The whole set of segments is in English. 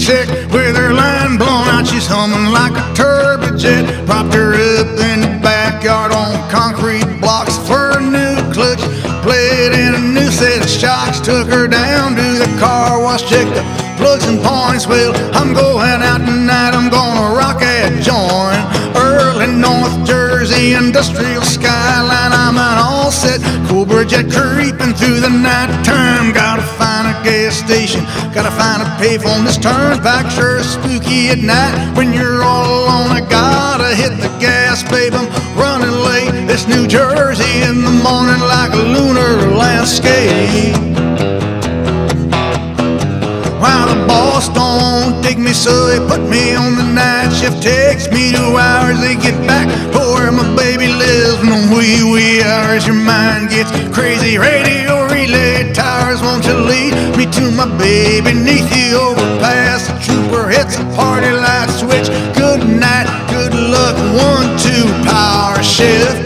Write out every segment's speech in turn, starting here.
chick with her line blown out. She's humming like a turbojet. Propped her up in the backyard on concrete blocks for a new clutch. Played in a new set of shocks. Took her down to the car wash. Checked the plugs and points. Well, I'm going out tonight. I'm gonna rock that joint. Early North Jersey industrial skyline. I'm an all set Cobra jet creeping through the night time. Gotta find a gas station. Gotta find a payphone. This turnpike sure is spooky at night. When you're all alone, I gotta hit the gas, babe. I'm running late. It's New Jersey in the morning like a lunar landscape. While the boss don't dig me, so he put me on the night shift. Takes me 2 hours to get back to where my baby lives. In the wee hours, your mind gets crazy. Radio relay towers, won't you lead me to my baby? Neath the overpass, the trooper hits a party light switch. Good night, good luck, 1-2 power shift.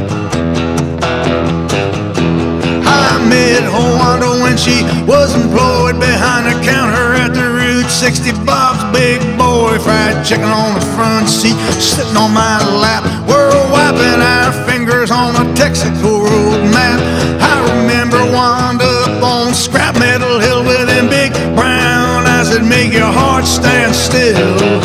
I met Juana when she was employed behind the counter at the Route 60. Bob's big boy, fried chicken on the front seat, sitting on my lap. We're wiping our fingers on a Texaco road map. I remember Wanda up on Scrap Metal Hill with them big brown eyes that make your heart stand still.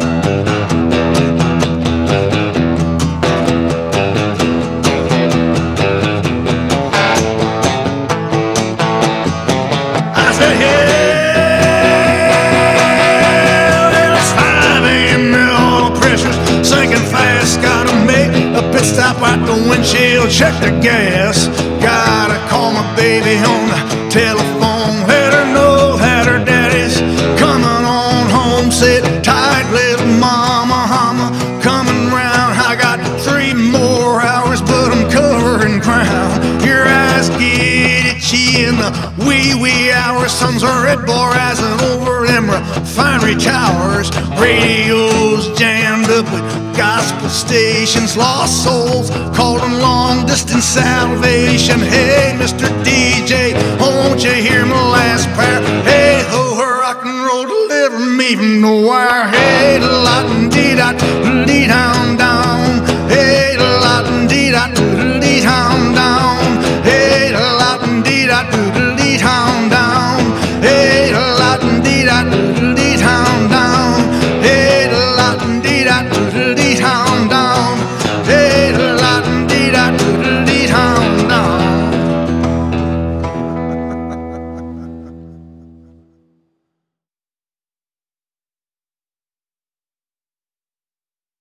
Stop at the windshield, check the gas. Gotta call my baby on the telephone. Let her know that her daddy's coming on home. Sit tight, little mama, coming round. I got 3 more hours, but I'm covering ground. Your eyes get itchy in the wee hours. Sun's a red bar rising over them refinery towers. Radios jammed up with gospel stations, lost souls calling long distance salvation. Hey, Mr. DJ, won't you hear my last prayer? Hey ho, rock and roll, deliver me from the wire. Hey, la-dee-da, dee-down, down. Hey, la-dee-da, dee-down.